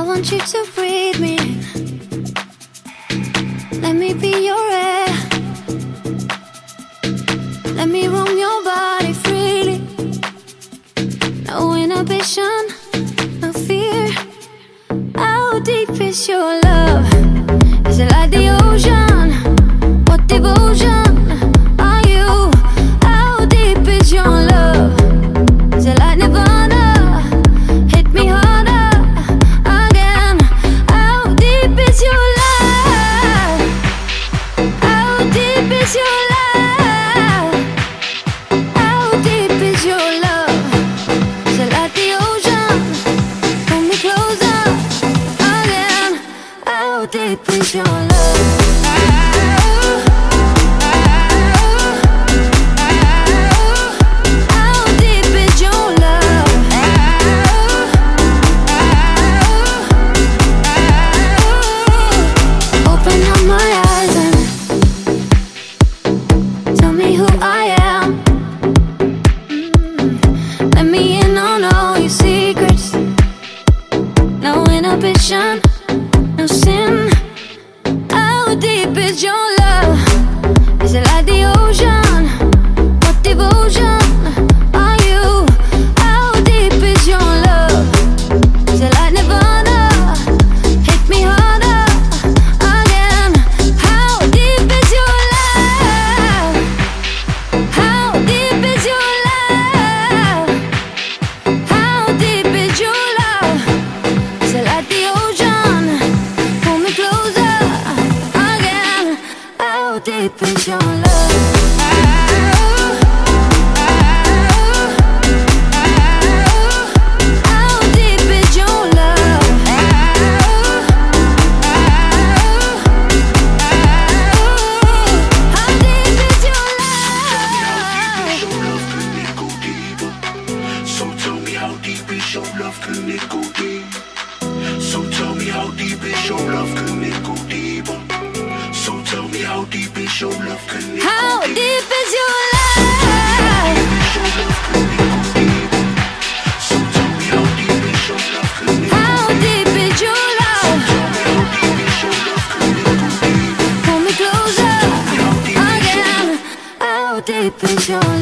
want you to breathe me. Let me be your air. Let me roam your body freely. No inhibition, no fear. How deep is your love? Is it like the ocean? What devotion are you? How deep is your love? Is it like Nirvana? Hit me harder again. How deep is your love? How deep is your love? How deep is your love? Is it like the ocean? Pull me closer again. How deep is your love? No sin. How deep is your love? Is it like the ocean? What devotion are you? How deep is your love? Is it like Nirvana? Hit me harder again. How deep is your love? How deep is your love? How deep is your love? Is it like the ocean? Pull me closer again. How deep is your love? How deep is your love? How deep is your love? So tell me how deep is your love, can it go deep? So tell me how deep is your love, can it go deeper? So tell me how deep is your love, can it go deeper? How deep is your love? So tell me how deep is your love, can it go deeper? How deep is your love? Tell me how deep is your love, can it go deeper? Pull me closer again. How deep is your love?